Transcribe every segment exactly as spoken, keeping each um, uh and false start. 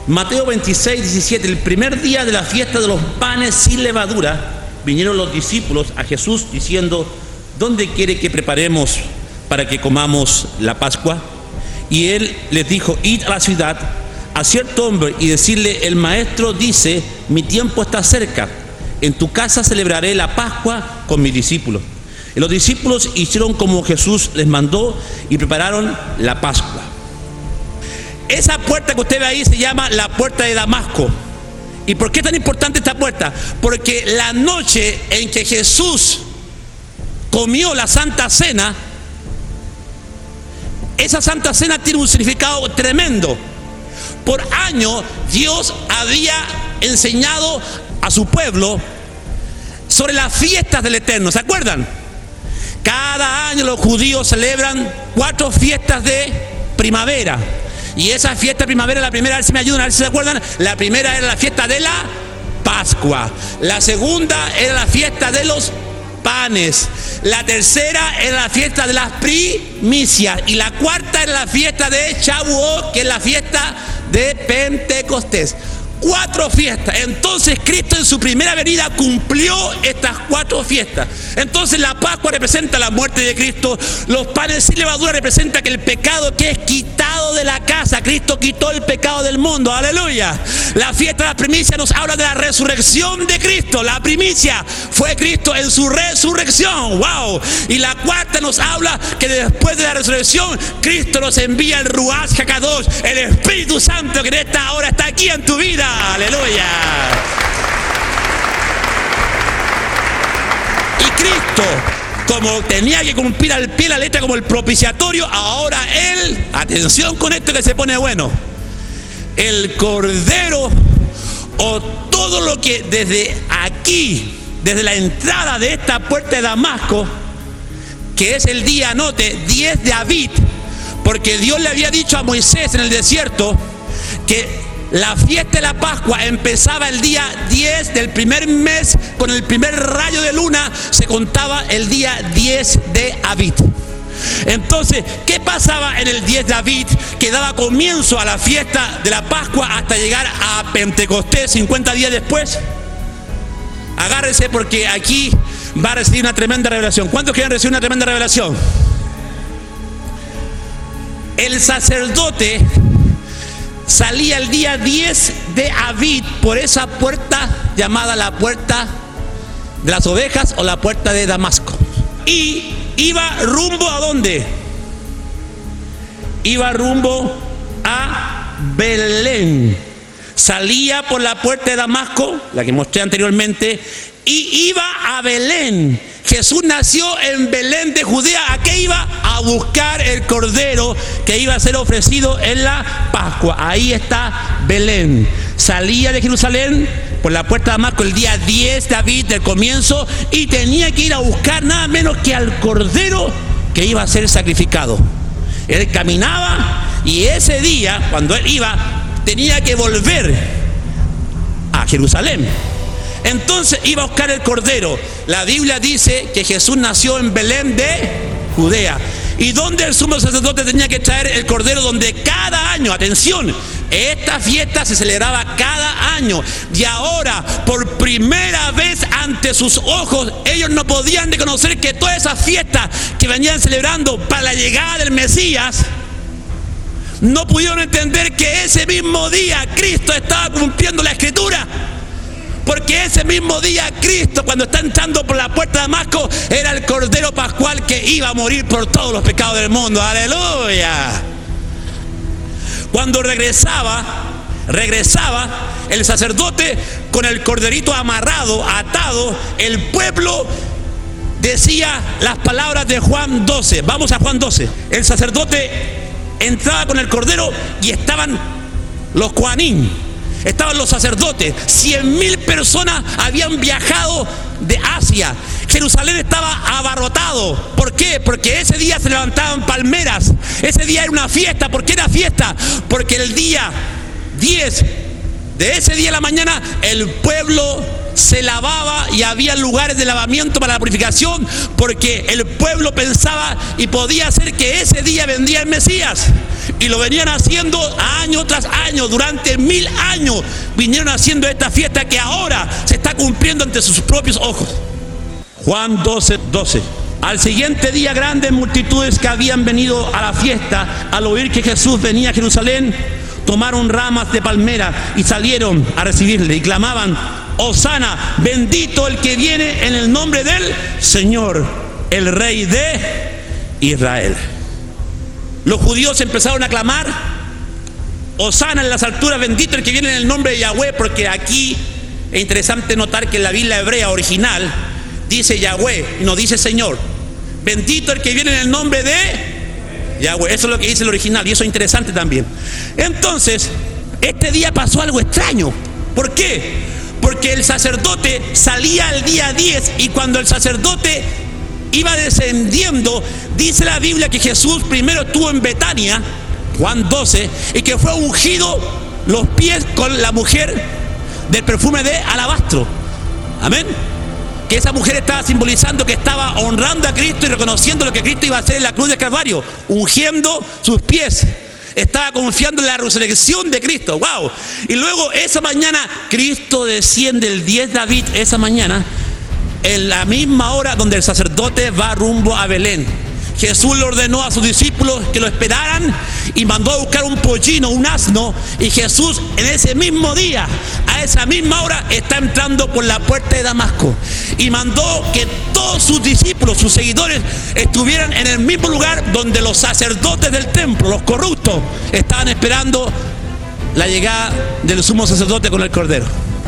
Mateo veintiséis, diecisiete, el primer día de la fiesta de los panes sin levadura, vinieron los discípulos a Jesús diciendo: ¿dónde quiere que preparemos para que comamos la Pascua? Y él les dijo: id a la ciudad a cierto hombre y decirle: el maestro dice, mi tiempo está cerca, en tu casa celebraré la Pascua con mis discípulos. Y los discípulos hicieron como Jesús les mandó y prepararon la Pascua. Esa puerta que usted ve ahí se llama la puerta de Damasco. ¿Y por qué es tan importante esta puerta? Porque la noche en que Jesús comió la Santa Cena, esa Santa Cena tiene un significado tremendo. Por años Dios había enseñado a su pueblo sobre las fiestas del Eterno. ¿Se acuerdan? Cada año los judíos celebran cuatro fiestas de primavera. Y esa fiesta de primavera, la primera, a ver si me ayudan, a ver si se acuerdan. La primera era la fiesta de la Pascua. La segunda era la fiesta de los panes. La tercera era la fiesta de las primicias. Y la cuarta era la fiesta de Shavuot, que es la fiesta de Pentecostés. Cuatro fiestas. Entonces Cristo en su primera venida cumplió estas cuatro fiestas. Entonces la Pascua representa la muerte de Cristo. Los panes sin levadura representa que el pecado que es quitado de la casa. Cristo quitó el pecado del mundo. Aleluya. La fiesta de las primicias nos habla de la resurrección de Cristo. La primicia fue Cristo en su resurrección. Wow. Y la cuarta nos habla que después de la resurrección Cristo nos envía el Ruach HaKadosh, el Espíritu Santo, que en esta hora está aquí en tu vida. Aleluya. Y Cristo, como tenía que cumplir al pie la letra como el propiciatorio, ahora Él, atención con esto que se pone bueno, el Cordero, o todo lo que desde aquí, desde la entrada de esta puerta de Damasco, que es el día, anote, diez de Abib, porque Dios le había dicho a Moisés en el desierto que la fiesta de la Pascua empezaba el día diez del primer mes, con el primer rayo de luna se contaba el día diez de Abib. Entonces, ¿qué pasaba en el diez de Abib que daba comienzo a la fiesta de la Pascua hasta llegar a Pentecostés cincuenta días después? Agárrese porque aquí va a recibir una tremenda revelación. ¿Cuántos quieren recibir una tremenda revelación? El sacerdote salía el día diez de Abib por esa puerta llamada la puerta de las ovejas o la puerta de Damasco. Y iba rumbo ¿a dónde? Iba rumbo a Belén. Salía por la puerta de Damasco, la que mostré anteriormente, y iba a Belén. Jesús nació en Belén de Judea. ¿A qué iba? A buscar el cordero que iba a ser ofrecido en la Pascua. Ahí está Belén. Salía de Jerusalén por la puerta de Damasco el día diez de Abib del comienzo y tenía que ir a buscar nada menos que al cordero que iba a ser sacrificado. Él caminaba y ese día, cuando él iba, tenía que volver a Jerusalén. Entonces iba a buscar el cordero. La Biblia dice que Jesús nació en Belén de Judea. ¿Y donde el sumo sacerdote tenía que traer el cordero? Donde cada año, atención, esta fiesta se celebraba cada año. Y ahora, por primera vez ante sus ojos, ellos no podían reconocer que todas esas fiestas que venían celebrando para la llegada del Mesías, no pudieron entender que ese mismo día Cristo estaba cumpliendo la Escritura. Porque ese mismo día Cristo, cuando está entrando por la puerta de Damasco, era el Cordero Pascual que iba a morir por todos los pecados del mundo. ¡Aleluya! Cuando regresaba, regresaba el sacerdote con el corderito amarrado, atado, el pueblo decía las palabras de Juan doce. Vamos a Juan doce. El sacerdote entraba con el cordero y estaban los coanín. Estaban los sacerdotes. Cien mil personas habían viajado de Asia. Jerusalén estaba abarrotado. ¿Por qué? Porque ese día se levantaban palmeras. Ese día era una fiesta. ¿Por qué era fiesta? Porque el día diez de ese día de la mañana el pueblo se lavaba y había lugares de lavamiento para la purificación, porque el pueblo pensaba y podía ser que ese día vendría el Mesías. Y lo venían haciendo año tras año, durante mil años vinieron haciendo esta fiesta que ahora se está cumpliendo ante sus propios ojos. Juan doce, doce. Al siguiente día, grandes multitudes que habían venido a la fiesta, al oír que Jesús venía a Jerusalén, tomaron ramas de palmera y salieron a recibirle y clamaban: Hosana, bendito el que viene en el nombre del Señor, el Rey de Israel. Los judíos empezaron a clamar: Hosana en las alturas, bendito el que viene en el nombre de Yahweh, porque aquí es interesante notar que en la Biblia hebrea original dice Yahweh, no dice Señor. Bendito el que viene en el nombre de Yahweh. Eso es lo que dice el original, y eso es interesante también. Entonces, este día pasó algo extraño. ¿Por qué? Porque el sacerdote salía el día diez, y cuando el sacerdote iba descendiendo, dice la Biblia que Jesús primero estuvo en Betania, Juan doce, y que fue ungido los pies con la mujer del perfume de alabastro. Amén. Que esa mujer estaba simbolizando que estaba honrando a Cristo y reconociendo lo que Cristo iba a hacer en la cruz del Calvario, ungiendo sus pies. Estaba confiando en la resurrección de Cristo. ¡Wow! Y luego esa mañana Cristo desciende el diez de David, esa mañana, en la misma hora donde el sacerdote va rumbo a Belén. Jesús le ordenó a sus discípulos que lo esperaran y mandó a buscar un pollino, un asno, y Jesús en ese mismo día, a esa misma hora, está entrando por la puerta de Damasco, y mandó que todos sus discípulos, sus seguidores, estuvieran en el mismo lugar donde los sacerdotes del templo, los corruptos, estaban esperando la llegada del sumo sacerdote con el cordero.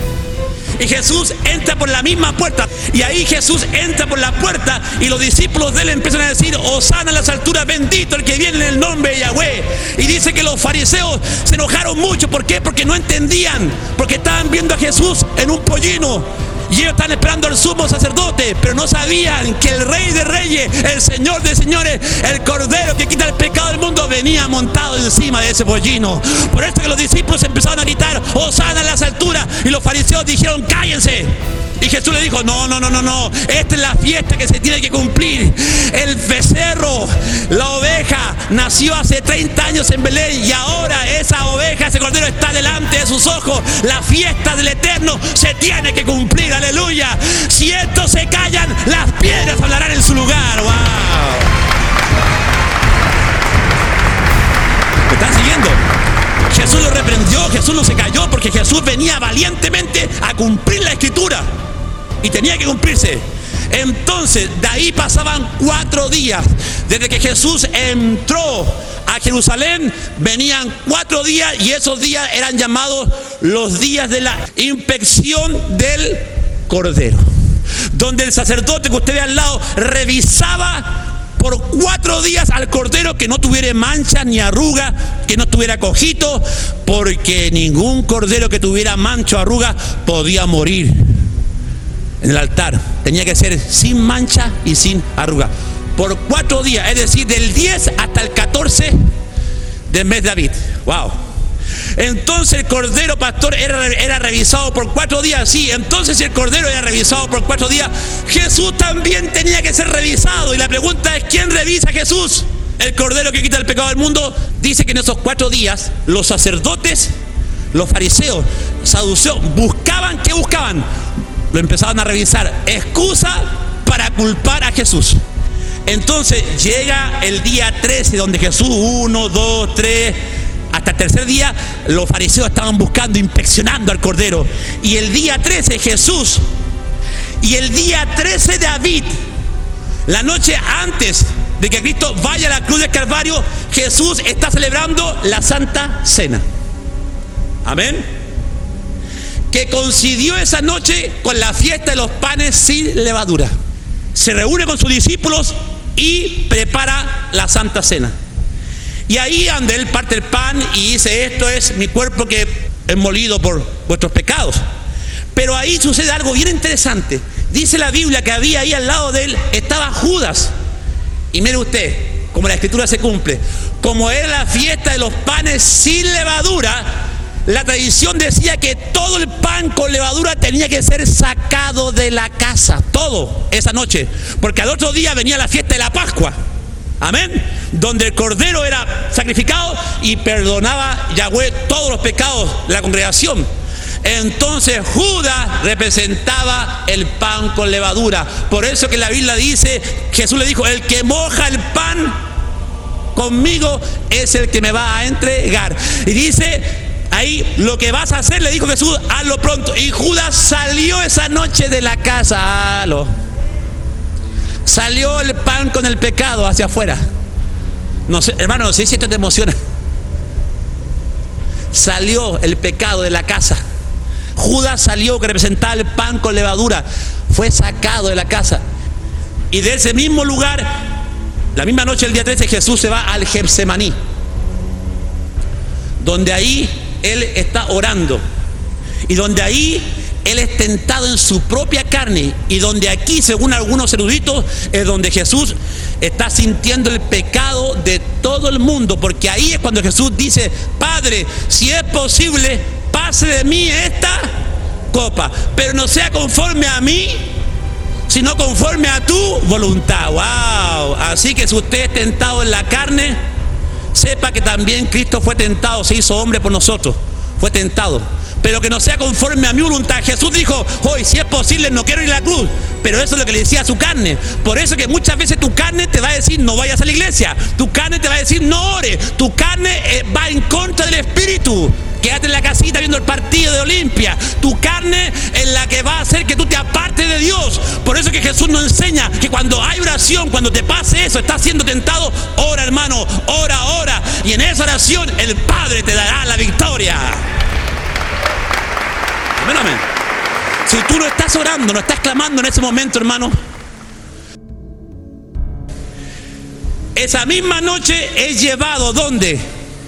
Y Jesús entra por la misma puerta, y ahí Jesús entra por la puerta, y los discípulos de él empiezan a decir: Hosana en las alturas, bendito el que viene en el nombre de Yahweh. Y dice que los fariseos se enojaron mucho. ¿Por qué? Porque no entendían, porque estaban viendo a Jesús en un pollino, y ellos estaban esperando al sumo sacerdote, pero no sabían que el Rey de Reyes, el Señor de Señores, el Cordero que quita el pecado del mundo, venía montado encima de ese pollino. Por eso que los discípulos empezaron a gritar: Hosana en las alturas, y los fariseos dijeron: cállense. Y Jesús le dijo: no, no, no, no, no, esta es la fiesta que se tiene que cumplir. El becerro, la oveja, nació hace treinta años en Belén, y ahora esa oveja, ese cordero, está delante de sus ojos. La fiesta del Eterno se tiene que cumplir, aleluya. Si estos se callan, las piedras hablarán en su lugar. ¡Wow! ¿Me están siguiendo? Jesús lo reprendió, Jesús no se cayó, porque Jesús venía valientemente a cumplir la escritura, y tenía que cumplirse. Entonces, de ahí pasaban cuatro días. Desde que Jesús entró a Jerusalén, venían cuatro días, y esos días eran llamados los días de la inspección del Cordero, donde el sacerdote que usted ve al lado revisaba por cuatro días al cordero, que no tuviera mancha ni arruga, que no tuviera cojito, porque ningún cordero que tuviera mancha o arruga podía morir en el altar. Tenía que ser sin mancha y sin arruga por cuatro días, es decir, del diez hasta el catorce del mes de David. Wow. Entonces el cordero, pastor, era, era revisado por cuatro días. Sí, entonces si el cordero era revisado por cuatro días, Jesús también tenía que ser revisado. Y la pregunta es: ¿quién revisa a Jesús? El cordero que quita el pecado del mundo. Dice que en esos cuatro días los sacerdotes, los fariseos, saduceos, buscaban, ¿qué buscaban? Lo empezaban a revisar, excusa para culpar a Jesús. Entonces llega el día trece, donde Jesús, uno, dos, tres, hasta el tercer día, los fariseos estaban buscando, inspeccionando al cordero. Y el día trece Jesús, y el día trece de David, la noche antes de que Cristo vaya a la cruz del Calvario, Jesús está celebrando la Santa Cena. Amén. Que coincidió esa noche con la fiesta de los panes sin levadura. Se reúne con sus discípulos y prepara la Santa Cena. Y ahí donde él parte el pan y dice: esto es mi cuerpo que es molido por vuestros pecados. Pero ahí sucede algo bien interesante. Dice la Biblia que había ahí al lado de él, estaba Judas. Y mire usted, como la escritura se cumple, como era la fiesta de los panes sin levadura, la tradición decía que todo el pan con levadura tenía que ser sacado de la casa, todo, esa noche, porque al otro día venía la fiesta de la Pascua, amén, donde el cordero era sacrificado y perdonaba Yahweh todos los pecados de la congregación. Entonces Judas representaba el pan con levadura. Por eso que la Biblia dice, Jesús le dijo, el que moja el pan conmigo es el que me va a entregar. Y dice ahí, lo que vas a hacer, le dijo Jesús, hazlo pronto. Y Judas salió esa noche de la casa. Hazlo. Salió el pan con el pecado hacia afuera. No sé, hermano, no sé si esto te emociona. Salió el pecado de la casa. Judas salió, que representaba el pan con levadura, fue sacado de la casa. Y de ese mismo lugar, la misma noche del día trece, Jesús se va al Getsemaní, donde ahí Él está orando, y donde ahí Él es tentado en su propia carne, y donde aquí, según algunos eruditos, es donde Jesús está sintiendo el pecado de todo el mundo, porque ahí es cuando Jesús dice, Padre, si es posible, pase de mí esta copa, pero no sea conforme a mí, sino conforme a tu voluntad. Wow. Así que si usted es tentado en la carne, sepa que también Cristo fue tentado, se hizo hombre por nosotros, fue tentado, pero que no sea conforme a mi voluntad. Jesús dijo, hoy si es posible no quiero ir a la cruz, pero eso es lo que le decía a su carne. Por eso que muchas veces tu carne te va a decir no vayas a la iglesia, tu carne te va a decir no ores, tu carne eh, va en contra del Espíritu. Quédate en la casita viendo el partido de Olimpia. Tu carne es la que va a hacer que tú te apartes de Dios. Por eso que Jesús nos enseña que cuando hay oración, cuando te pase eso, estás siendo tentado, ora, hermano, ora, ora. Y en esa oración el Padre te dará la victoria. Amén, amén. Si tú no estás orando, no estás clamando en ese momento, hermano, esa misma noche es llevado, ¿dónde?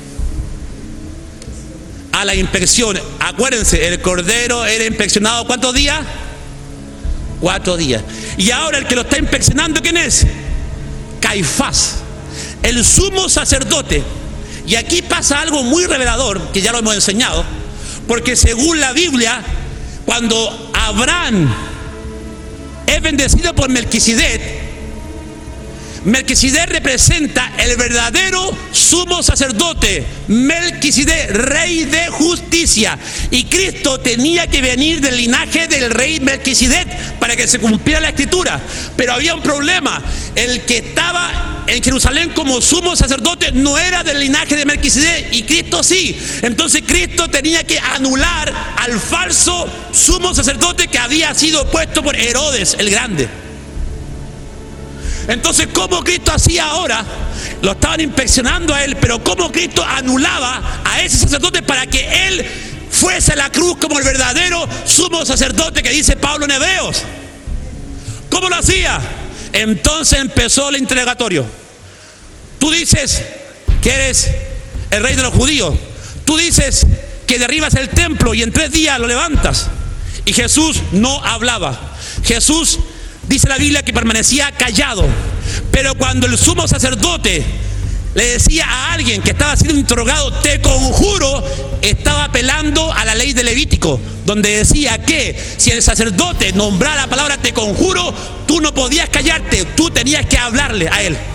A la inspección. Acuérdense, el cordero era inspeccionado ¿cuántos días? Cuatro días. Y ahora el que lo está inspeccionando, ¿quién es? Caifás, el sumo sacerdote. Y aquí pasa algo muy revelador, que ya lo hemos enseñado, porque según la Biblia, cuando Abraham es bendecido por Melquisedec, Melquisedec representa el verdadero sumo sacerdote, Melquisedec, rey de justicia, y Cristo tenía que venir del linaje del rey Melquisedec para que se cumpliera la escritura. Pero había un problema, el que estaba en Jerusalén como sumo sacerdote no era del linaje de Melquisedec, y Cristo sí. Entonces Cristo tenía que anular al falso sumo sacerdote que había sido puesto por Herodes el Grande. Entonces, ¿cómo Cristo hacía ahora? Lo estaban inspeccionando a él, pero ¿cómo Cristo anulaba a ese sacerdote para que él fuese a la cruz como el verdadero sumo sacerdote que dice Pablo en Hebreos? ¿Cómo lo hacía? Entonces empezó el interrogatorio. Tú dices que eres el rey de los judíos. Tú dices que derribas el templo y en tres días lo levantas. Y Jesús no hablaba. Jesús, dice la Biblia, que permanecía callado. Pero cuando el sumo sacerdote le decía a alguien que estaba siendo interrogado, te conjuro, estaba apelando a la ley de Levítico, donde decía que si el sacerdote nombrara la palabra te conjuro, tú no podías callarte, tú tenías que hablarle a él.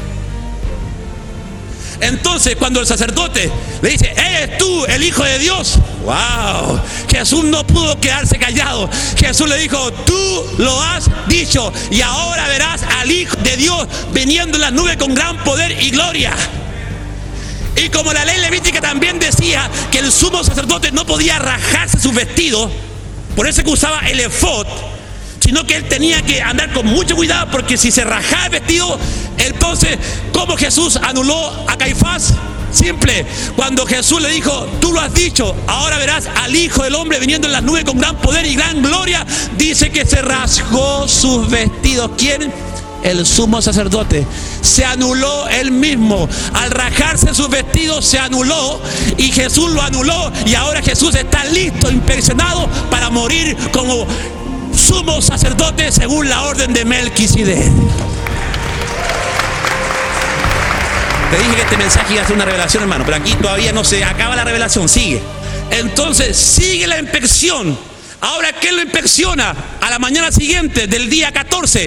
Entonces, cuando el sacerdote le dice, ¿eres tú el Hijo de Dios? ¡Wow! Jesús no pudo quedarse callado. Jesús le dijo, tú lo has dicho, y ahora verás al Hijo de Dios viniendo en las nubes con gran poder y gloria. Y como la ley levítica también decía que el sumo sacerdote no podía rajarse sus vestidos, por eso que usaba el efod, sino que él tenía que andar con mucho cuidado, porque si se rajaba el vestido, entonces, ¿cómo Jesús anuló a Caifás? Simple, cuando Jesús le dijo, tú lo has dicho, ahora verás al Hijo del Hombre viniendo en las nubes con gran poder y gran gloria, dice que se rasgó sus vestidos. ¿Quién? El sumo sacerdote. Se anuló él mismo. Al rajarse sus vestidos se anuló, y Jesús lo anuló, y ahora Jesús está listo, impresionado para morir como sumo sacerdote según la orden de Melquisedec. Te dije que este mensaje iba a ser una revelación, hermano, pero aquí todavía no se acaba la revelación, sigue. Entonces sigue la inspección. Ahora, ¿qué lo inspecciona? A la mañana siguiente del día catorce,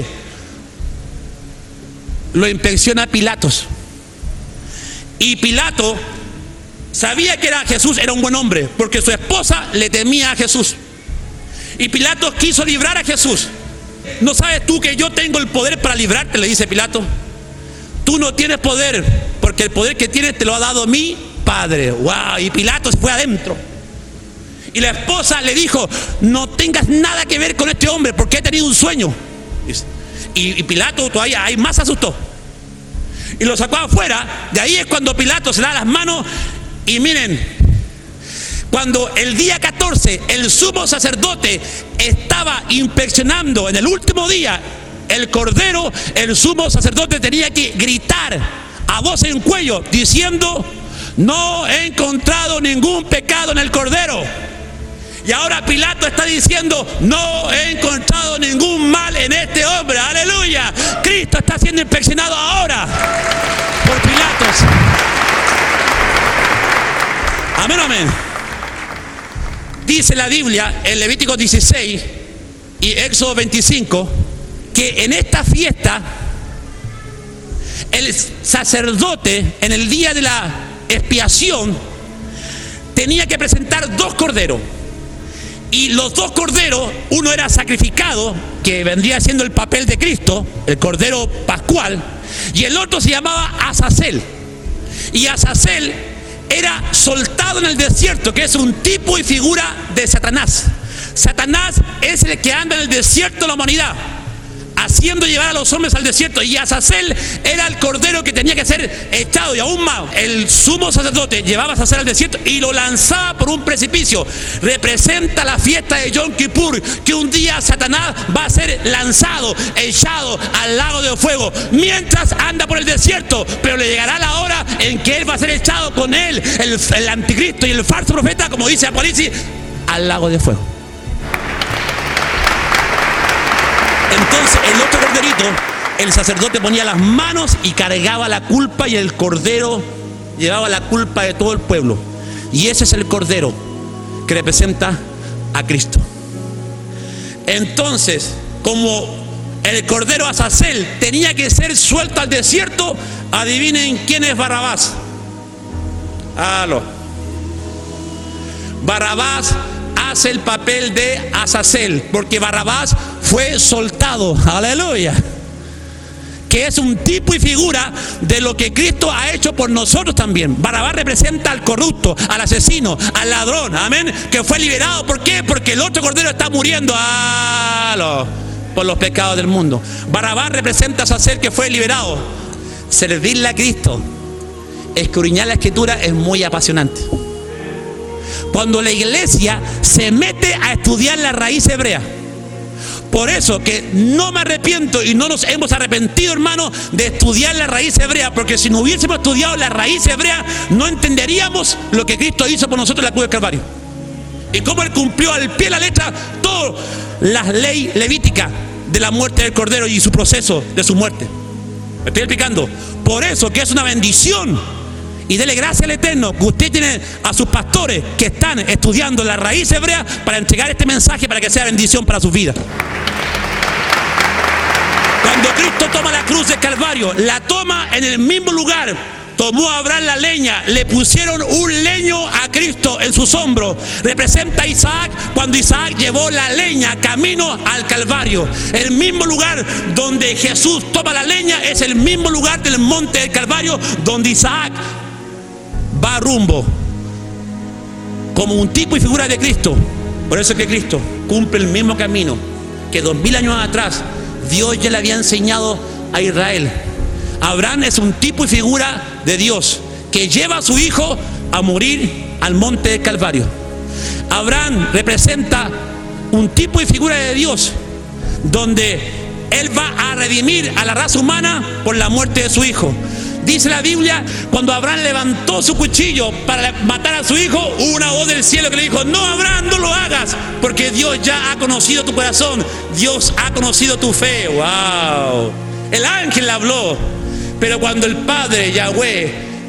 lo inspecciona Pilatos. Y Pilato sabía que era Jesús, era un buen hombre, porque su esposa le temía a Jesús. Y Pilato quiso librar a Jesús. ¿No sabes tú que yo tengo el poder para librarte?, le dice Pilato. Tú no tienes poder, porque el poder que tienes te lo ha dado mi Padre. Wow. Y Pilato se fue adentro. Y la esposa le dijo: no tengas nada que ver con este hombre, porque he tenido un sueño. Y, y Pilato todavía ahí más se asustó. Y lo sacó afuera. De ahí es cuando Pilato se da las manos. Y miren, cuando el día catorce el sumo sacerdote estaba inspeccionando en el último día el cordero, el sumo sacerdote tenía que gritar a voz en cuello diciendo: no he encontrado ningún pecado en el cordero. Y ahora Pilato está diciendo: no he encontrado ningún mal en este hombre. Aleluya. Cristo está siendo inspeccionado ahora por Pilatos. Amén, amén. Dice la Biblia en Levítico dieciséis y Éxodo veinticinco que en esta fiesta el sacerdote, en el día de la expiación, tenía que presentar dos corderos. Y los dos corderos, uno era sacrificado, que vendría siendo el papel de Cristo, el cordero pascual, y el otro se llamaba Azazel. Y Azazel era soltado en el desierto, que es un tipo y figura de Satanás. Satanás es el que anda en el desierto de la humanidad, haciendo llevar a los hombres al desierto. Y Azazel era el cordero que tenía que ser echado. Y aún más, el sumo sacerdote llevaba a Azazel al desierto y lo lanzaba por un precipicio. Representa la fiesta de Yom Kippur, que un día Satanás va a ser lanzado, echado al lago de fuego, mientras anda por el desierto. Pero le llegará la hora en que él va a ser echado con él, el, el anticristo y el falso profeta, como dice Apocalipsis, al lago de fuego. Entonces el otro corderito, el sacerdote ponía las manos y cargaba la culpa, y el cordero llevaba la culpa de todo el pueblo. Y ese es el cordero que representa a Cristo. Entonces, como el cordero Azazel tenía que ser suelto al desierto, adivinen quién es Barrabás. Aló. Barrabás hace el papel de Azazel, porque Barrabás fue soltado, aleluya, que es un tipo y figura de lo que Cristo ha hecho por nosotros también. Barrabás representa al corrupto, al asesino, al ladrón, amén, que fue liberado. ¿Por qué? Porque el otro cordero está muriendo ¡aló! Por los pecados del mundo. Barrabás representa a Azazel, que fue liberado. Servirle a Cristo, escudriñar la Escritura, es muy apasionante. Cuando la iglesia se mete a estudiar la raíz hebrea. Por eso que no me arrepiento y no nos hemos arrepentido, hermano, de estudiar la raíz hebrea, porque si no hubiésemos estudiado la raíz hebrea, no entenderíamos lo que Cristo hizo por nosotros en la cruz del Calvario. Y cómo Él cumplió al pie de la letra todas las leyes levíticas de la muerte del Cordero y su proceso de su muerte. ¿Me estoy explicando? Por eso que es una bendición. Y dele gracias al Eterno que usted tiene a sus pastores que están estudiando la raíz hebrea para entregar este mensaje, para que sea bendición para sus vidas. Cuando Cristo toma la cruz del Calvario, la toma en el mismo lugar. Tomó a Abraham la leña, le pusieron un leño a Cristo en sus hombros. Representa a Isaac cuando Isaac llevó la leña camino al Calvario. El mismo lugar donde Jesús toma la leña es el mismo lugar del monte del Calvario donde Isaac va rumbo, como un tipo y figura de Cristo. Por eso es que Cristo cumple el mismo camino que dos mil años atrás Dios ya le había enseñado a Israel. Abraham es un tipo y figura de Dios que lleva a su hijo a morir al monte del Calvario. Abraham representa un tipo y figura de Dios, donde Él va a redimir a la raza humana por la muerte de su hijo. Dice la Biblia, cuando Abraham levantó su cuchillo para matar a su hijo, hubo una voz del cielo que le dijo: no, Abraham, no lo hagas, porque Dios ya ha conocido tu corazón, Dios ha conocido tu fe. Wow. El ángel habló, pero cuando el Padre Yahweh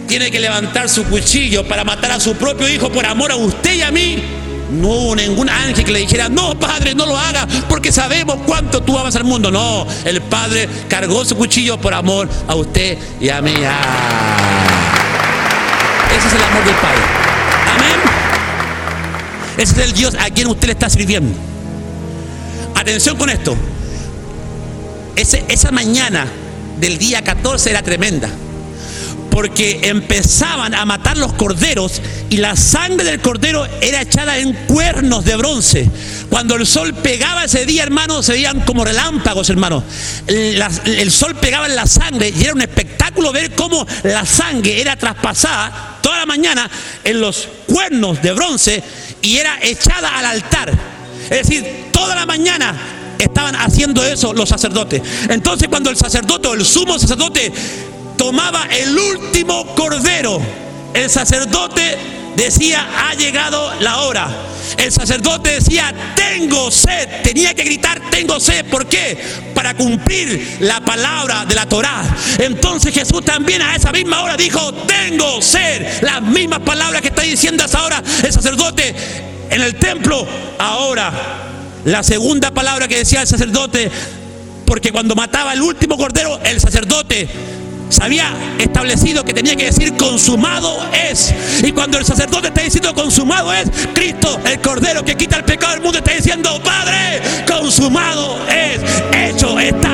tiene que levantar su cuchillo para matar a su propio hijo por amor a usted y a mí, no hubo ningún ángel que le dijera: no, Padre, no lo haga, porque sabemos cuánto tú amas al mundo. No, el Padre cargó su cuchillo por amor a usted y a mí. Ah. Ese es el amor del Padre. Amén. Ese es el Dios a quien usted le está sirviendo. Atención con esto. Ese, esa mañana del día catorce era tremenda, porque empezaban a matar los corderos y la sangre del cordero era echada en cuernos de bronce. Cuando el sol pegaba ese día, hermanos, se veían como relámpagos, hermanos. El, el sol pegaba en la sangre y era un espectáculo ver cómo la sangre era traspasada toda la mañana en los cuernos de bronce y era echada al altar. Es decir, toda la mañana estaban haciendo eso los sacerdotes. Entonces, cuando el sacerdote o el sumo sacerdote tomaba el último cordero, el sacerdote decía: ha llegado la hora. El sacerdote decía: tengo sed. Tenía que gritar: tengo sed. ¿Por qué? Para cumplir la palabra de la Torá. Entonces Jesús también a esa misma hora dijo: tengo sed. Las mismas palabras que está diciendo a esa hora el sacerdote en el templo. Ahora, la segunda palabra que decía el sacerdote, porque cuando mataba el último cordero, el sacerdote se había establecido que tenía que decir: consumado es. Y cuando el sacerdote está diciendo consumado es, Cristo, el cordero que quita el pecado del mundo, está diciendo: Padre, consumado es, hecho está.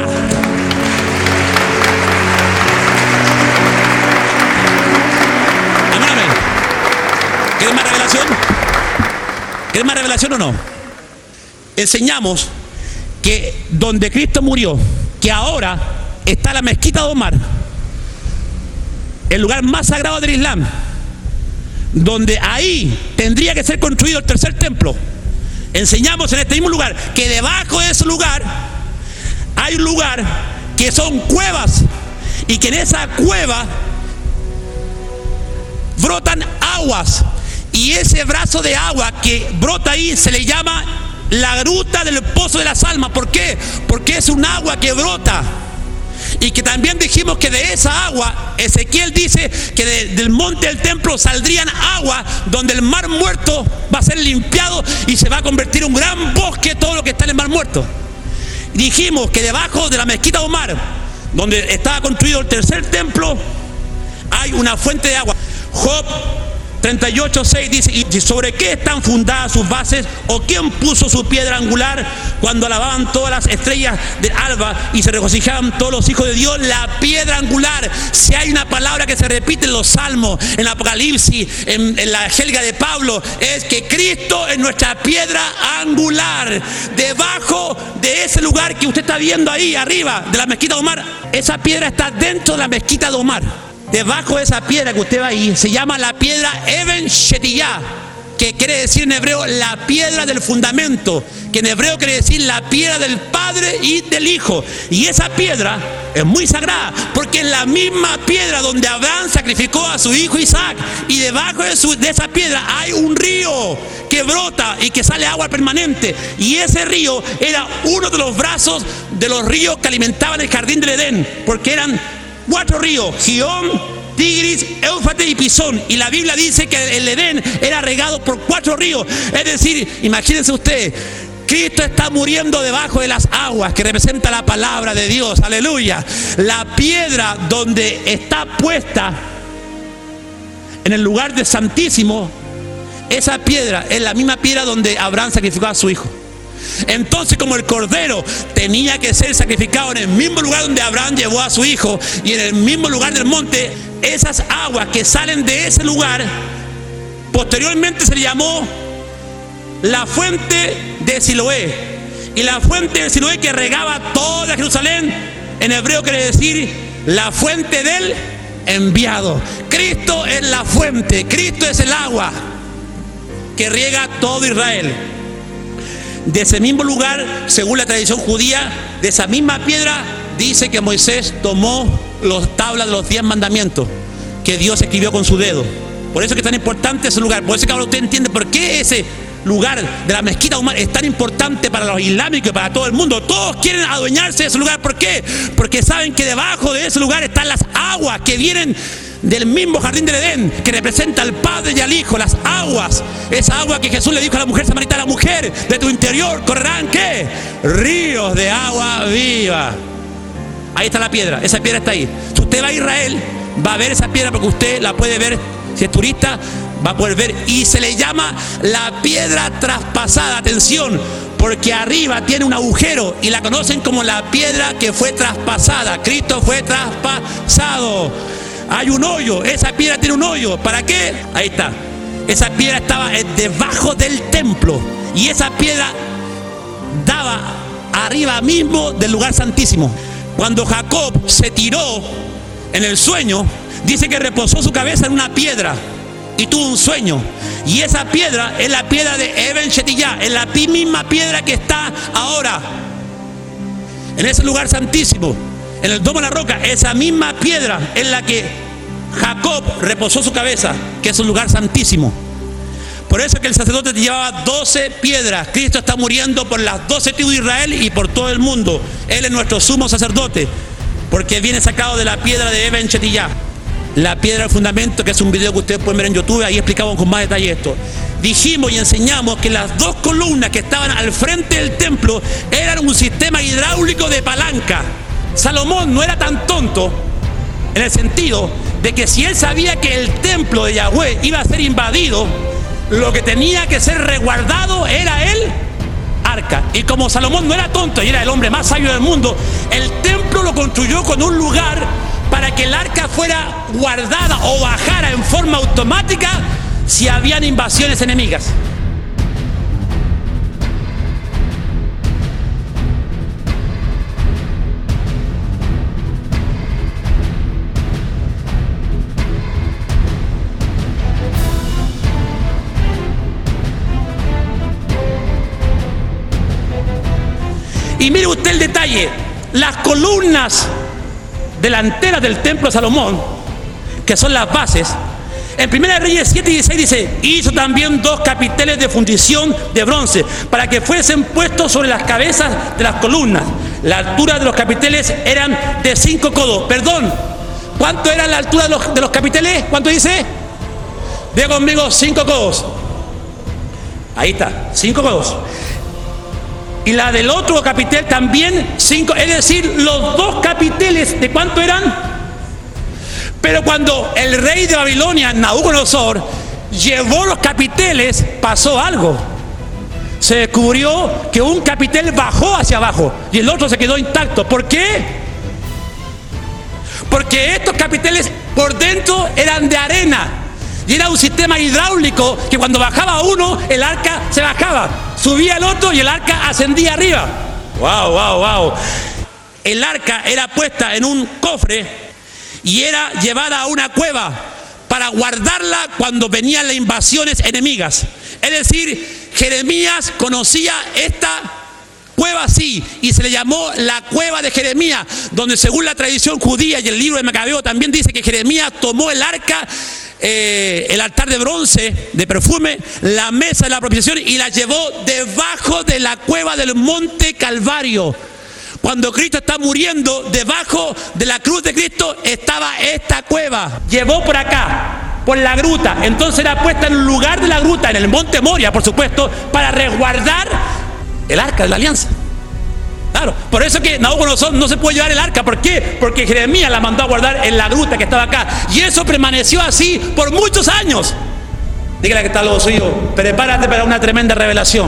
Amén, amén. ¿Quieres más revelación? ¿Quieres más revelación o no? Enseñamos que donde Cristo murió, que ahora está la mezquita de Omar, el lugar más sagrado del Islam, donde ahí tendría que ser construido el tercer templo. Enseñamos en este mismo lugar que debajo de ese lugar hay un lugar que son cuevas, y que en esa cueva brotan aguas, y ese brazo de agua que brota ahí se le llama la gruta del pozo de las almas. ¿Por qué? Porque es un agua que brota. Y que también dijimos que de esa agua, Ezequiel dice que de, del monte del templo saldrían agua, donde el mar muerto va a ser limpiado y se va a convertir en un gran bosque todo lo que está en el mar muerto. Dijimos que debajo de la mezquita de Omar, donde estaba construido el tercer templo, hay una fuente de agua. Job treinta y ocho, seis dice: ¿y sobre qué están fundadas sus bases? ¿O quién puso su piedra angular? Cuando alababan todas las estrellas del alba y se regocijaban todos los hijos de Dios. La piedra angular. Si hay una palabra que se repite en los Salmos, en Apocalipsis, en, en la Gelga de Pablo, es que Cristo es nuestra piedra angular. Debajo de ese lugar que usted está viendo ahí arriba de la mezquita de Omar, esa piedra está dentro de la mezquita de Omar. Debajo de esa piedra que usted va ahí se llama la piedra Eben Shetiyah, que quiere decir en hebreo la piedra del fundamento, que en hebreo quiere decir la piedra del Padre y del Hijo. Y esa piedra es muy sagrada, porque es la misma piedra donde Abraham sacrificó a su hijo Isaac. Y debajo de, su, de esa piedra hay un río que brota y que sale agua permanente. Y ese río era uno de los brazos de los ríos que alimentaban el jardín del Edén, porque eran cuatro ríos: Gihón, Tigris, Éufrates y Pisón. Y la Biblia dice que el Edén era regado por cuatro ríos. Es decir, imagínense usted, Cristo está muriendo debajo de las aguas, que representa la palabra de Dios. Aleluya. La piedra donde está puesta en el lugar del Santísimo, esa piedra es la misma piedra donde Abraham sacrificó a su hijo. Entonces, como el cordero tenía que ser sacrificado en el mismo lugar donde Abraham llevó a su hijo, y en el mismo lugar del monte, esas aguas que salen de ese lugar posteriormente se le llamó la fuente de Siloé. Y la fuente de Siloé, que regaba toda Jerusalén, en hebreo quiere decir la fuente del enviado. Cristo es la fuente, Cristo es el agua que riega todo Israel. De ese mismo lugar, según la tradición judía, de esa misma piedra, dice que Moisés tomó las tablas de los diez mandamientos que Dios escribió con su dedo. Por eso es que es tan importante ese lugar. Por eso que ahora usted entiende por qué ese lugar de la mezquita Omar es tan importante para los islámicos y para todo el mundo. Todos quieren adueñarse de ese lugar. ¿Por qué? Porque saben que debajo de ese lugar están las aguas que vienen del mismo jardín del Edén, que representa al Padre y al Hijo, las aguas, esa agua que Jesús le dijo a la mujer samaritana: mujer, de tu interior correrán, ¿qué? Ríos de agua viva. Ahí está la piedra, esa piedra está ahí. Si usted va a Israel, va a ver esa piedra, porque usted la puede ver. Si es turista, va a poder ver. Y se le llama la piedra traspasada. Atención, porque arriba tiene un agujero y la conocen como la piedra que fue traspasada. Cristo fue traspasado. Hay un hoyo, esa piedra tiene un hoyo. ¿Para qué? Ahí está. Esa piedra estaba debajo del templo, y esa piedra daba arriba mismo del lugar santísimo. Cuando Jacob se tiró en el sueño, dice que reposó su cabeza en una piedra y tuvo un sueño. Y esa piedra es la piedra de Eben Shetiyah, es la misma piedra que está ahora en ese lugar santísimo, en el domo de la roca. Esa misma piedra es la que Jacob reposó su cabeza, que es un lugar santísimo. Por eso es que el sacerdote llevaba doce piedras. Cristo está muriendo por las doce tribus de Israel y por todo el mundo. Él es nuestro sumo sacerdote, porque viene sacado de la piedra de Eben Shetiyah, la piedra del fundamento, que es un video que ustedes pueden ver en YouTube. Ahí explicamos con más detalle esto. Dijimos y enseñamos que las dos columnas que estaban al frente del templo eran un sistema hidráulico de palanca. Salomón no era tan tonto en el sentido de que si él sabía que el templo de Yahweh iba a ser invadido, lo que tenía que ser resguardado era el arca. Y como Salomón no era tonto y era el hombre más sabio del mundo, el templo lo construyó con un lugar para que el arca fuera guardada o bajara en forma automática si habían invasiones enemigas. Y mire usted el detalle: las columnas delanteras del templo de Salomón, que son las bases, en Primera de Reyes siete y dieciséis dice: hizo también dos capiteles de fundición de bronce para que fuesen puestos sobre las cabezas de las columnas. La altura de los capiteles eran de cinco codos. Perdón, ¿cuánto era la altura de los, de los capiteles? ¿Cuánto dice? Diga conmigo: cinco codos. Ahí está, cinco codos. Y la del otro capitel también cinco, es decir, los dos capiteles, ¿de cuánto eran? Pero cuando el rey de Babilonia, Nabucodonosor, llevó los capiteles, pasó algo. Se descubrió que un capitel bajó hacia abajo y el otro se quedó intacto. ¿Por qué? Porque estos capiteles por dentro eran de arena y era un sistema hidráulico que cuando bajaba uno, el arca se bajaba, subía el otro y el arca ascendía arriba. Wow, wow, wow. El arca era puesta en un cofre y era llevada a una cueva para guardarla cuando venían las invasiones enemigas. Es decir, Jeremías conocía esta cueva así y se le llamó la cueva de Jeremías, donde según la tradición judía y el libro de Macabeo también dice que Jeremías tomó el arca, Eh, el altar de bronce de perfume, la mesa de la propiciación, y la llevó debajo de la cueva del monte Calvario. Cuando Cristo está muriendo, debajo de la cruz de Cristo estaba esta cueva. Llevó por acá, por la gruta. Entonces era puesta en el lugar de la gruta, en el monte Moria, por supuesto, para resguardar el arca de la alianza. Claro, por eso es que Nabucodonosor no se puede llevar el arca. ¿Por qué? Porque Jeremías la mandó a guardar en la gruta que estaba acá. Y eso permaneció así por muchos años. Dígale que está al lado suyo: prepárate para una tremenda revelación.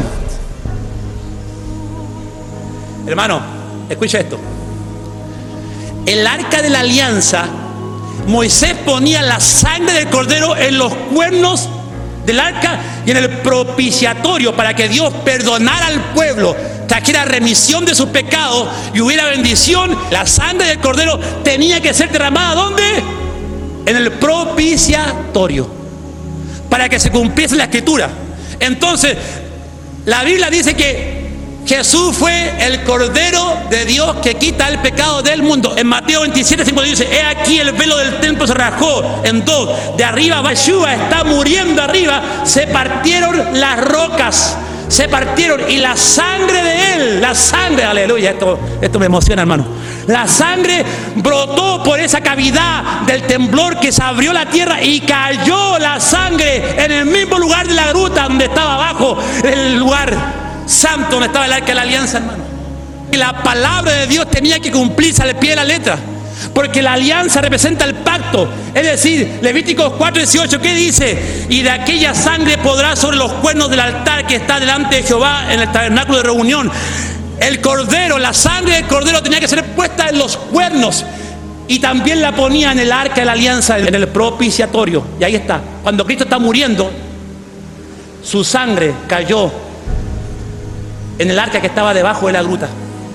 Hermano, escucha esto. El arca de la alianza, Moisés ponía la sangre del cordero en los cuernos del arca y en el propiciatorio para que Dios perdonara al pueblo, trajera remisión de sus pecados y hubiera bendición. La sangre del cordero tenía que ser derramada ¿dónde? En el propiciatorio, para que se cumpliese la escritura. Entonces la Biblia dice que Jesús fue el Cordero de Dios que quita el pecado del mundo. En Mateo veintisiete, cinco dice: he aquí el velo del templo se rajó en dos, de arriba Yeshua está muriendo arriba, se partieron las rocas, se partieron, y la sangre de él, la sangre, aleluya, esto, esto me emociona, hermano. La sangre brotó por esa cavidad del temblor que se abrió la tierra y cayó la sangre en el mismo lugar de la gruta donde estaba abajo, el lugar santo donde estaba el arca de la alianza, hermano. Y la palabra de Dios tenía que cumplirse al pie de la letra, porque la alianza representa el pacto. Es decir, Levíticos cuatro dieciocho, ¿qué dice? Y de aquella sangre podrá sobre los cuernos del altar que está delante de Jehová en el tabernáculo de reunión. El cordero, la sangre del cordero tenía que ser puesta en los cuernos, y también la ponía en el arca de la alianza, en el propiciatorio. Y ahí está, cuando Cristo está muriendo, su sangre cayó en el arca que estaba debajo de la gruta.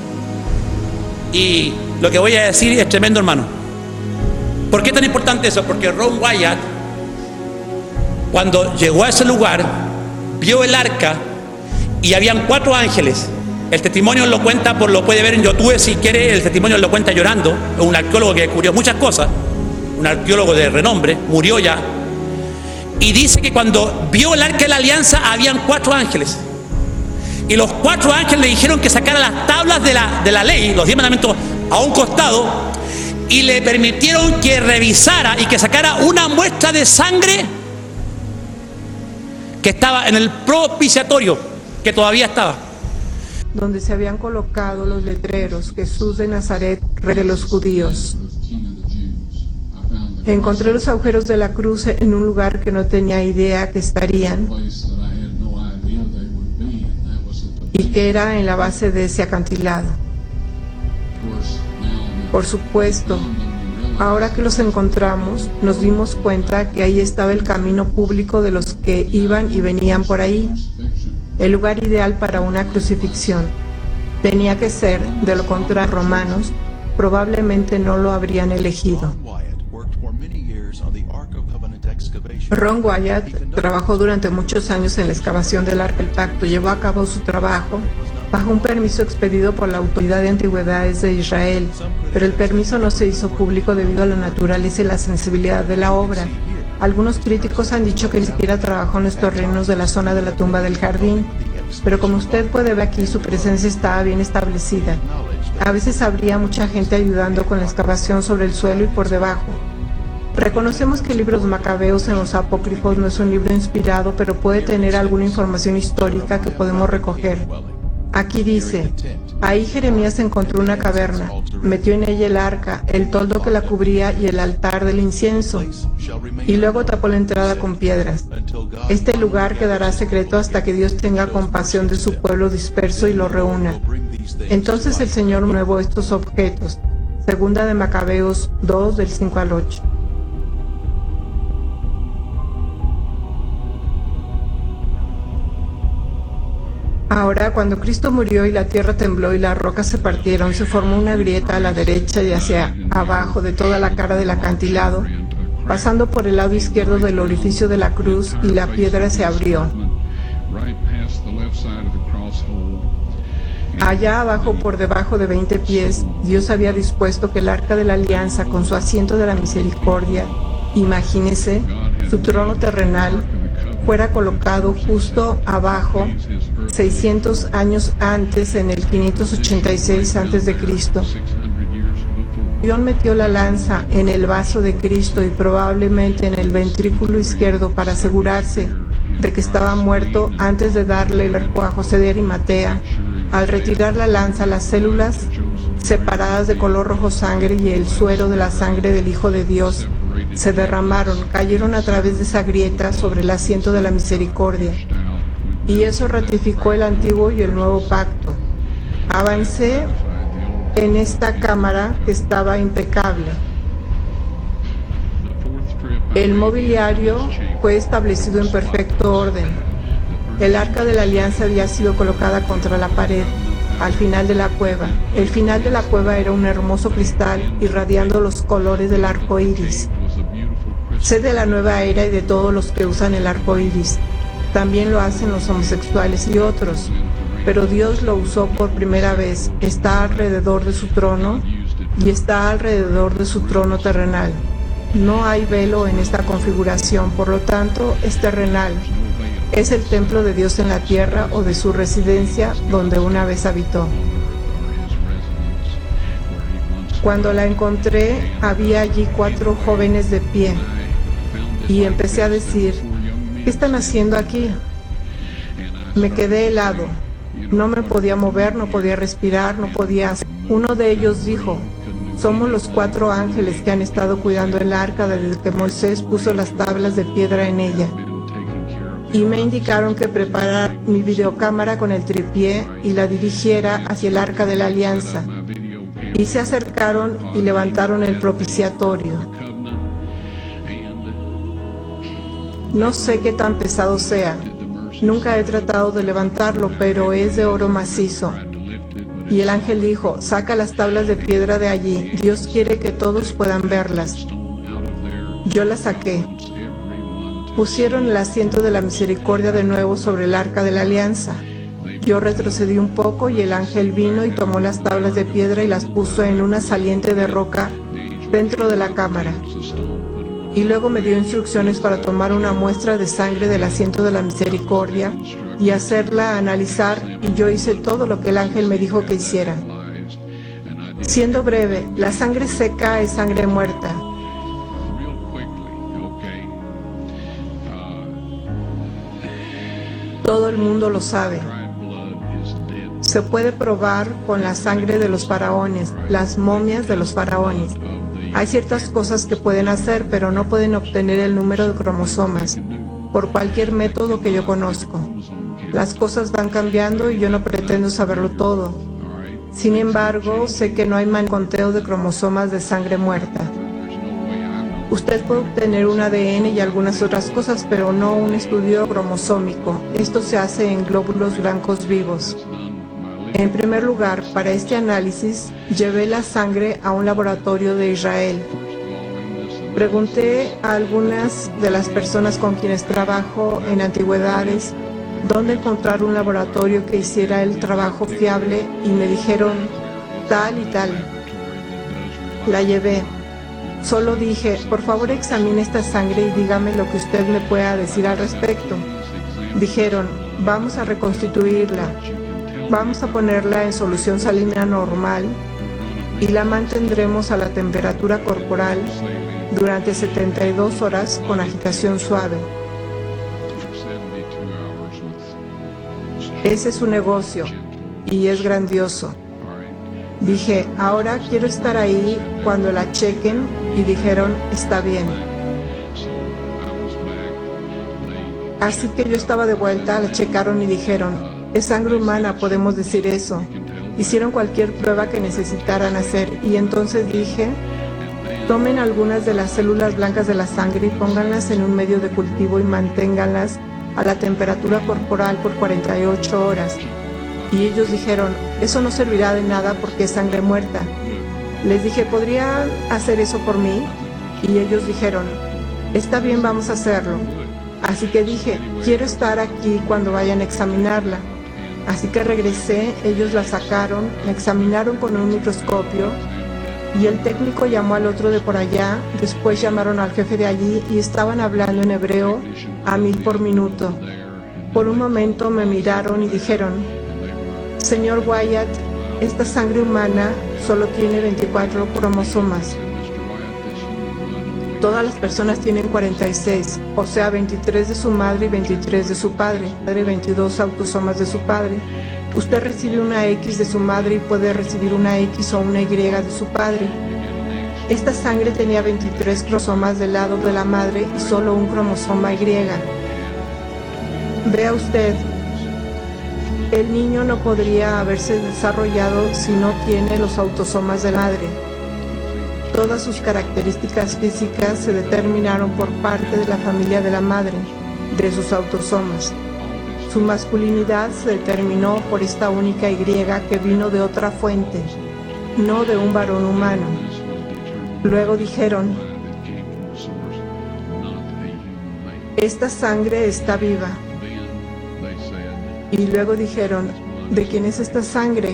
Y lo que voy a decir es tremendo, hermano. ¿Por qué es tan importante eso? Porque Ron Wyatt, cuando llegó a ese lugar, vio el arca y habían cuatro ángeles. El testimonio lo cuenta, por lo puede ver en YouTube si quiere, el testimonio lo cuenta llorando. Es un arqueólogo que descubrió muchas cosas, un arqueólogo de renombre, murió ya. Y dice que cuando vio el arca de la alianza habían cuatro ángeles. Y los cuatro ángeles le dijeron que sacara las tablas de la, de la ley, los diez mandamientos, a un costado, y le permitieron que revisara y que sacara una muestra de sangre que estaba en el propiciatorio, que todavía estaba, donde se habían colocado los letreros: Jesús de Nazaret, Rey de los Judíos. Encontré los agujeros de la cruz en un lugar que no tenía idea que estarían, y que era en la base de ese acantilado. Por supuesto, ahora que los encontramos, nos dimos cuenta que ahí estaba el camino público de los que iban y venían por ahí, el lugar ideal para una crucifixión. Tenía que ser, de lo contrario, romanos probablemente no lo habrían elegido. Ron Wyatt trabajó durante muchos años en la excavación del Arca del Pacto. Llevó a cabo su trabajo bajo un permiso expedido por la Autoridad de Antigüedades de Israel, pero el permiso no se hizo público debido a la naturaleza y la sensibilidad de la obra. Algunos críticos han dicho que ni siquiera trabajó en los terrenos de la zona de la tumba del jardín, pero como usted puede ver aquí, su presencia estaba bien establecida. A veces habría mucha gente ayudando con la excavación sobre el suelo y por debajo. Reconocemos que el libro de los Macabeos en los apócrifos no es un libro inspirado, pero puede tener alguna información histórica que podemos recoger. Aquí dice: ahí Jeremías encontró una caverna, metió en ella el arca, el toldo que la cubría y el altar del incienso, y luego tapó la entrada con piedras. Este lugar quedará secreto hasta que Dios tenga compasión de su pueblo disperso y lo reúna. Entonces el Señor nuevó estos objetos. Segunda de Macabeos dos, del cinco al ocho. Ahora, cuando Cristo murió y la tierra tembló y las rocas se partieron, se formó una grieta a la derecha y hacia abajo de toda la cara del acantilado, pasando por el lado izquierdo del orificio de la cruz, y la piedra se abrió. Allá abajo, por debajo de veinte pies, Dios había dispuesto que el Arca de la Alianza, con su asiento de la misericordia, imagínese, su trono terrenal, fuera colocado justo abajo, seiscientos años antes, en el quinientos ochenta y seis antes de Cristo. Dios metió la lanza en el vaso de Cristo y probablemente en el ventrículo izquierdo para asegurarse de que estaba muerto antes de darle el cuerpo a José de Arimatea. Al retirar la lanza, las células separadas de color rojo sangre y el suero de la sangre del Hijo de Dios se derramaron, cayeron a través de esa grieta sobre el asiento de la misericordia. Y eso ratificó el antiguo y el nuevo pacto. Avancé en esta cámara que estaba impecable. El mobiliario fue establecido en perfecto orden. El arca de la alianza había sido colocada contra la pared, al final de la cueva. El final de la cueva era un hermoso cristal irradiando los colores del arco iris. Sé de la nueva era y de todos los que usan el arco iris. También lo hacen los homosexuales y otros. Pero Dios lo usó por primera vez. Está alrededor de su trono y está alrededor de su trono terrenal. No hay velo en esta configuración, por lo tanto es terrenal. Es el templo de Dios en la tierra o de su residencia donde una vez habitó. Cuando la encontré, había allí cuatro jóvenes de pie. Y empecé a decir, ¿qué están haciendo aquí? Me quedé helado. No me podía mover, no podía respirar, no podía hacer. Uno de ellos dijo, somos los cuatro ángeles que han estado cuidando el arca desde que Moisés puso las tablas de piedra en ella. Y me indicaron que preparara mi videocámara con el tripié y la dirigiera hacia el arca de la alianza. Y se acercaron y levantaron el propiciatorio. No sé qué tan pesado sea. Nunca he tratado de levantarlo, pero es de oro macizo. Y el ángel dijo, saca las tablas de piedra de allí. Dios quiere que todos puedan verlas. Yo las saqué. Pusieron el asiento de la misericordia de nuevo sobre el arca de la alianza. Yo retrocedí un poco y el ángel vino y tomó las tablas de piedra y las puso en una saliente de roca dentro de la cámara. Y luego me dio instrucciones para tomar una muestra de sangre del asiento de la misericordia y hacerla analizar, y yo hice todo lo que el ángel me dijo que hiciera. Siendo breve, la sangre seca es sangre muerta. Todo el mundo lo sabe. Se puede probar con la sangre de los faraones, las momias de los faraones. Hay ciertas cosas que pueden hacer, pero no pueden obtener el número de cromosomas por cualquier método que yo conozco. Las cosas van cambiando y yo no pretendo saberlo todo. Sin embargo, sé que no hay conteo de cromosomas de sangre muerta. Usted puede obtener un A D N y algunas otras cosas, pero no un estudio cromosómico. Esto se hace en glóbulos blancos vivos. En primer lugar, para este análisis, llevé la sangre a un laboratorio de Israel. Pregunté a algunas de las personas con quienes trabajo en antigüedades dónde encontrar un laboratorio que hiciera el trabajo fiable y me dijeron tal y tal. La llevé. Solo dije, por favor examine esta sangre y dígame lo que usted me pueda decir al respecto. Dijeron, vamos a reconstituirla. Vamos a ponerla en solución salina normal y la mantendremos a la temperatura corporal durante setenta y dos horas con agitación suave. Ese es su negocio y es grandioso. Dije, ahora quiero estar ahí cuando la chequen y dijeron, está bien. Así que yo estaba de vuelta, la checaron y dijeron, es sangre humana, podemos decir eso. Hicieron cualquier prueba que necesitaran hacer y entonces dije, tomen algunas de las células blancas de la sangre y pónganlas en un medio de cultivo y manténganlas a la temperatura corporal por cuarenta y ocho horas. Y ellos dijeron, eso no servirá de nada porque es sangre muerta. Les dije, ¿podrían hacer eso por mí? Y ellos dijeron, está bien, vamos a hacerlo. Así que dije, quiero estar aquí cuando vayan a examinarla. Así que regresé, ellos la sacaron, la examinaron con un microscopio y el técnico llamó al otro de por allá, después llamaron al jefe de allí y estaban hablando en hebreo a mil por minuto. Por un momento me miraron y dijeron, señor Wyatt, esta sangre humana solo tiene veinticuatro cromosomas. Todas las personas tienen cuarenta y seis, o sea, veintitrés de su madre y veintitrés de su padre, veintidós autosomas de su padre. Usted recibe una X de su madre y puede recibir una X o una Y de su padre. Esta sangre tenía veintitrés cromosomas del lado de la madre y solo un cromosoma Y. Vea usted, el niño no podría haberse desarrollado si no tiene los autosomas de la madre. Todas sus características físicas se determinaron por parte de la familia de la madre, de sus autosomas. Su masculinidad se determinó por esta única Y que vino de otra fuente, no de un varón humano. Luego dijeron, esta sangre está viva. Y luego dijeron, ¿de quién es esta sangre?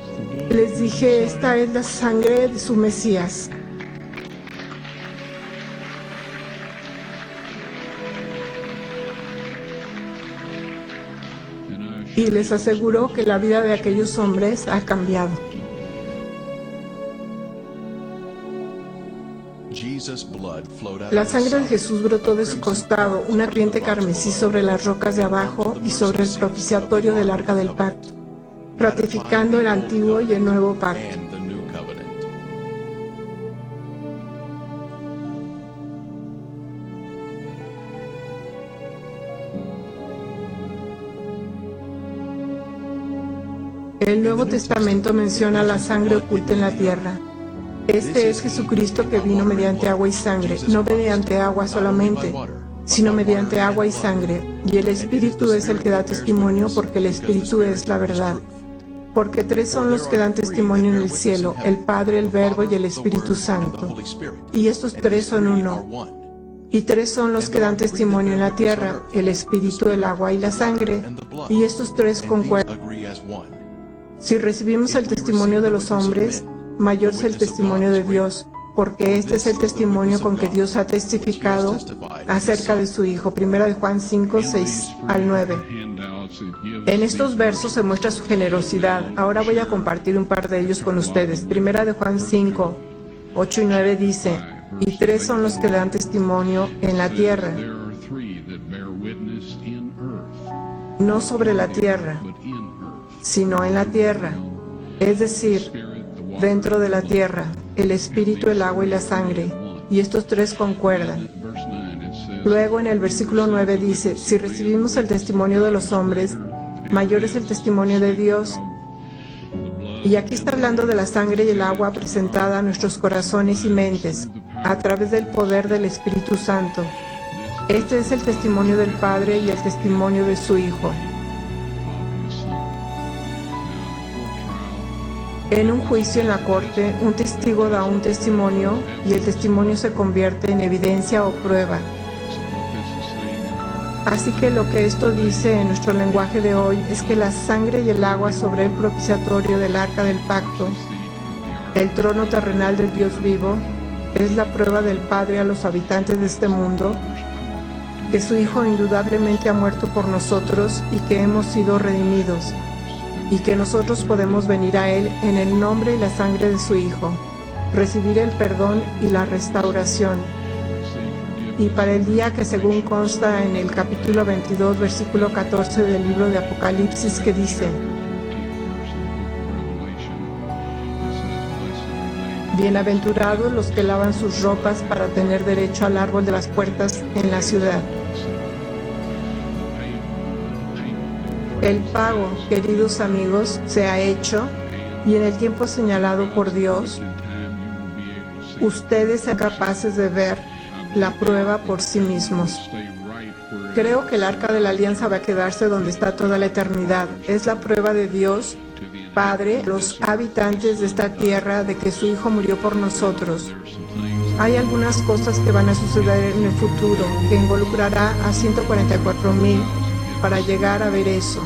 Les dije, esta es la sangre de su Mesías. y les aseguró que la vida de aquellos hombres ha cambiado. La sangre de Jesús brotó de su costado, una corriente carmesí sobre las rocas de abajo y sobre el propiciatorio del arca del pacto, ratificando el antiguo y el nuevo pacto. El Nuevo Testamento menciona la sangre oculta en la tierra. Este es Jesucristo que vino mediante agua y sangre, no mediante agua solamente, sino mediante agua y sangre. Y el Espíritu es el que da testimonio, porque el Espíritu es la verdad. Porque tres son los que dan testimonio en el cielo, el Padre, el Verbo y el Espíritu Santo. Y estos tres son uno. Y tres son los que dan testimonio en la tierra, el Espíritu, el agua y la sangre. Y estos tres concuerdan. Si recibimos el testimonio de los hombres, mayor es el testimonio de Dios, porque este es el testimonio con que Dios ha testificado acerca de su Hijo. Primera de Juan cinco, seis al nueve. En estos versos se muestra su generosidad. Ahora voy a compartir un par de ellos con ustedes. Primera de Juan cinco, ocho y nueve dice: y tres son los que dan testimonio en la tierra, no sobre la tierra, sino en la tierra, es decir, dentro de la tierra, el Espíritu, el agua y la sangre, y estos tres concuerdan. Luego en el versículo nueve dice: si recibimos el testimonio de los hombres, mayor es el testimonio de Dios. Y aquí está hablando de la sangre y el agua presentada a nuestros corazones y mentes, a través del poder del Espíritu Santo. Este es el testimonio del Padre y el testimonio de su Hijo. En un juicio en la corte, un testigo da un testimonio y el testimonio se convierte en evidencia o prueba. Así que lo que esto dice en nuestro lenguaje de hoy es que la sangre y el agua sobre el propiciatorio del arca del pacto, el trono terrenal del Dios vivo, es la prueba del Padre a los habitantes de este mundo, que su Hijo indudablemente ha muerto por nosotros y que hemos sido redimidos, y que nosotros podemos venir a Él en el nombre y la sangre de su Hijo, recibir el perdón y la restauración. Y para el día que, según consta en el capítulo veintidós, versículo catorce del libro de Apocalipsis, que dice: bienaventurados los que lavan sus ropas para tener derecho al árbol de las puertas en la ciudad. El pago, queridos amigos, se ha hecho, y en el tiempo señalado por Dios, ustedes sean capaces de ver la prueba por sí mismos. Creo que el arca de la alianza va a quedarse donde está toda la eternidad. Es la prueba de Dios, Padre, los habitantes de esta tierra, de que su Hijo murió por nosotros. Hay algunas cosas que van a suceder en el futuro, que involucrará a ciento cuarenta y cuatro mil para llegar a ver eso.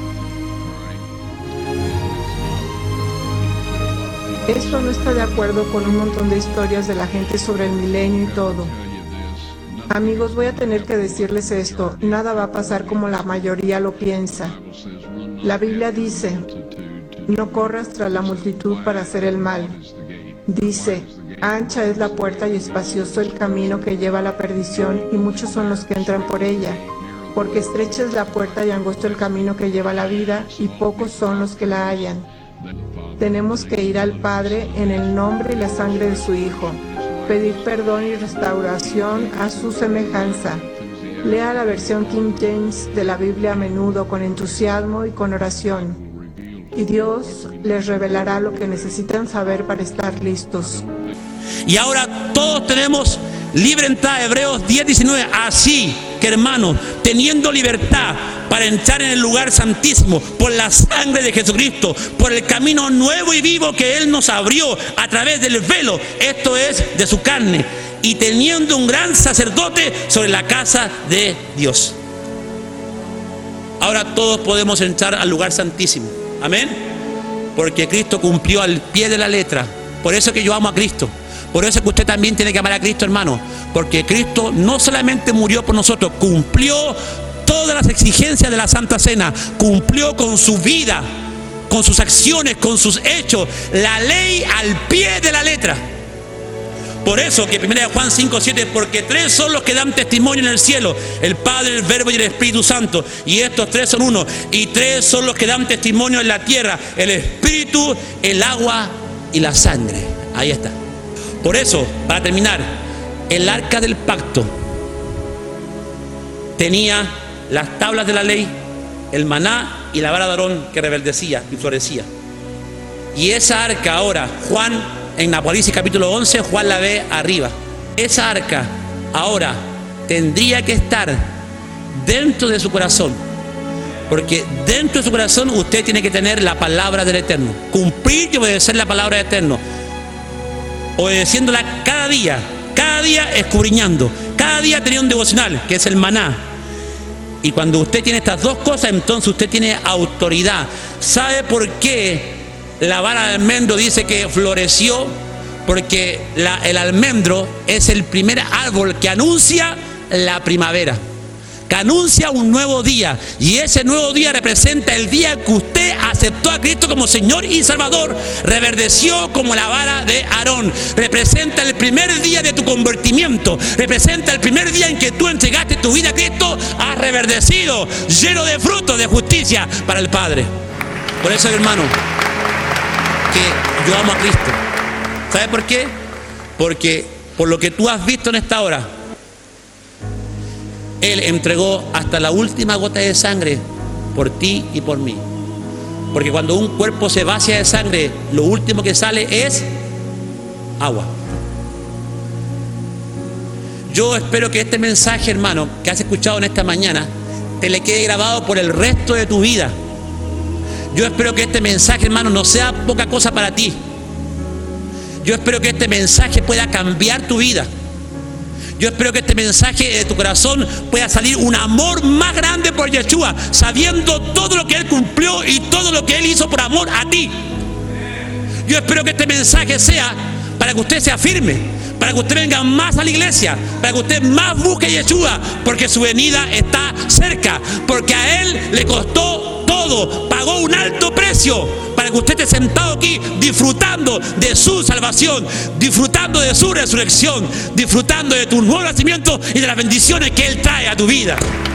Esto no está de acuerdo con un montón de historias de la gente sobre el milenio y todo. Amigos, voy a tener que decirles esto: nada va a pasar como la mayoría lo piensa. La Biblia dice: no corras tras la multitud para hacer el mal. Dice: ancha es la puerta y espacioso el camino que lleva a la perdición, y muchos son los que entran por ella. Porque estrecha es la puerta y angosto el camino que lleva a la vida, y pocos son los que la hallan. Tenemos que ir al Padre en el nombre y la sangre de su Hijo, pedir perdón y restauración a su semejanza. Lea la versión King James de la Biblia a menudo con entusiasmo y con oración, y Dios les revelará lo que necesitan saber para estar listos. Y ahora todos tenemos libre entrada. Hebreos diez, diecinueve. Así que, hermanos, teniendo libertad para entrar en el lugar santísimo por la sangre de Jesucristo, por el camino nuevo y vivo que Él nos abrió a través del velo, esto es, de su carne, y teniendo un gran sacerdote sobre la casa de Dios. Ahora todos podemos entrar al lugar santísimo. Amén. Porque Cristo cumplió al pie de la letra. Por eso que yo amo a Cristo. Por eso que usted también tiene que amar a Cristo, hermano. Porque Cristo no solamente murió por nosotros, cumplió todo todas las exigencias de la Santa Cena, cumplió con su vida, con sus acciones, con sus hechos, la ley al pie de la letra. Por eso que primera de Juan cinco siete, porque tres son los que dan testimonio en el cielo, el Padre, el Verbo y el Espíritu Santo, y estos tres son uno, y tres son los que dan testimonio en la tierra, el Espíritu, el agua y la sangre. Ahí está. Por eso, para terminar, el arca del pacto tenía las tablas de la ley, el maná y la vara de Aarón que rebeldecía y florecía. Y esa arca ahora, Juan, en Apocalipsis capítulo once, Juan la ve arriba. Esa arca ahora tendría que estar dentro de su corazón, porque dentro de su corazón usted tiene que tener la palabra del Eterno, cumplir y obedecer la palabra del Eterno, obedeciéndola cada día, cada día escudriñando, cada día teniendo un devocional, que es el maná. Y cuando usted tiene estas dos cosas, entonces usted tiene autoridad. ¿Sabe por qué la vara de almendro dice que floreció? Porque la, el almendro es el primer árbol que anuncia la primavera, que anuncia un nuevo día, y ese nuevo día representa el día que usted aceptó a Cristo como Señor y Salvador, reverdeció como la vara de Aarón, representa el primer día de tu convertimiento, representa el primer día en que tú entregaste tu vida a Cristo, has reverdecido, lleno de frutos de justicia para el Padre. Por eso, hermano, que yo amo a Cristo. ¿Sabe por qué? Porque por lo que tú has visto en esta hora, Él entregó hasta la última gota de sangre por ti y por mí. Porque cuando un cuerpo se vacía de sangre, lo último que sale es agua. Yo espero que este mensaje, hermano, que has escuchado en esta mañana, te le quede grabado por el resto de tu vida. Yo espero que este mensaje, hermano, no sea poca cosa para ti. Yo espero que este mensaje pueda cambiar tu vida. Yo espero que este mensaje de tu corazón pueda salir un amor más grande por Yeshua, sabiendo todo lo que Él cumplió y todo lo que Él hizo por amor a ti. Yo espero que este mensaje sea para que usted se afirme, para que usted venga más a la iglesia, para que usted más busque a Yeshua, porque su venida está cerca, porque a Él le costó todo, pagó un alto precio para que usted esté sentado aquí disfrutando de su salvación, disfrutando de su resurrección, disfrutando de tu nuevo nacimiento y de las bendiciones que Él trae a tu vida.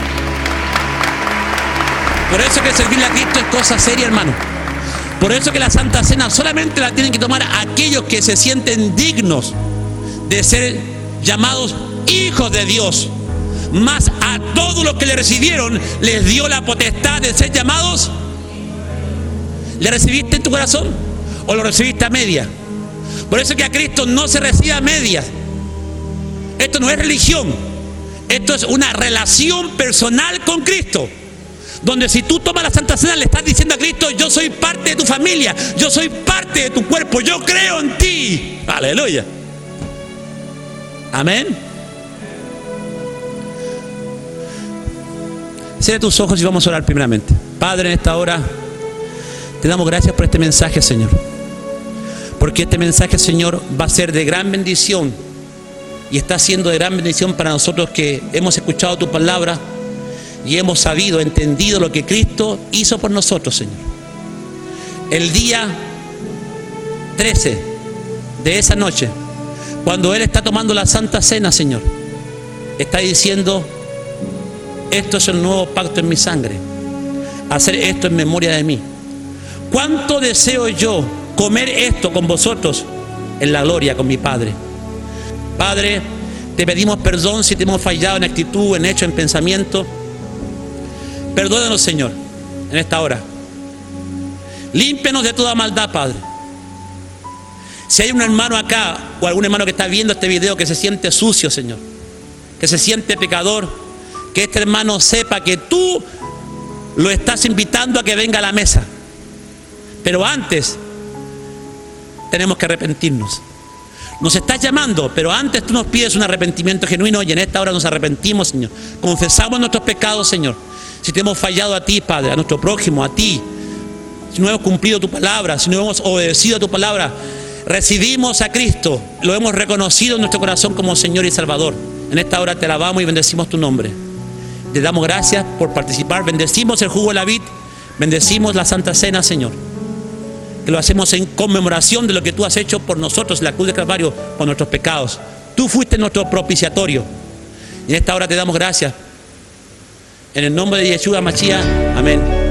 Por eso que servirle a Cristo es cosa seria, hermano. Por eso que la Santa Cena solamente la tienen que tomar aquellos que se sienten dignos de ser llamados hijos de Dios. Más a todos los que le recibieron les dio la potestad de ser llamados. ¿Le recibiste en tu corazón o lo recibiste a media? Por eso que a Cristo no se recibe a medias. Esto no es religión, esto es una relación personal con Cristo, donde si tú tomas la Santa Cena le estás diciendo a Cristo: yo soy parte de tu familia, yo soy parte de tu cuerpo, yo creo en ti. Aleluya. Amén. Cierra tus ojos y vamos a orar primeramente. Padre, en esta hora te damos gracias por este mensaje, Señor, porque este mensaje, Señor, va a ser de gran bendición y está siendo de gran bendición para nosotros que hemos escuchado tu palabra y hemos sabido, entendido lo que Cristo hizo por nosotros, Señor. El día trece de esa noche, cuando Él está tomando la Santa Cena, Señor, está diciendo: esto es el nuevo pacto en mi sangre, hacer esto en memoria de mí. ¿Cuánto deseo yo comer esto con vosotros en la gloria con mi Padre? Padre, te pedimos perdón si te hemos fallado en actitud, en hecho, en pensamiento. Perdónanos, Señor, en esta hora. Límpianos de toda maldad, Padre. Si hay un hermano acá o algún hermano que está viendo este video que se siente sucio, Señor, que se siente pecador, que este hermano sepa que tú lo estás invitando a que venga a la mesa. Pero antes tenemos que arrepentirnos. Nos estás llamando, pero antes tú nos pides un arrepentimiento genuino, y en esta hora nos arrepentimos, Señor. Confesamos nuestros pecados, Señor. Si te hemos fallado a ti, Padre, a nuestro prójimo, a ti, si no hemos cumplido tu palabra, si no hemos obedecido a tu palabra, recibimos a Cristo, lo hemos reconocido en nuestro corazón como Señor y Salvador. En esta hora te alabamos y bendecimos tu nombre. Te damos gracias por participar. Bendecimos el jugo de la vid. Bendecimos la Santa Cena, Señor. Que lo hacemos en conmemoración de lo que tú has hecho por nosotros en la cruz del Calvario, por nuestros pecados. Tú fuiste nuestro propiciatorio. Y en esta hora te damos gracias. En el nombre de Yeshua Mashiach. Amén.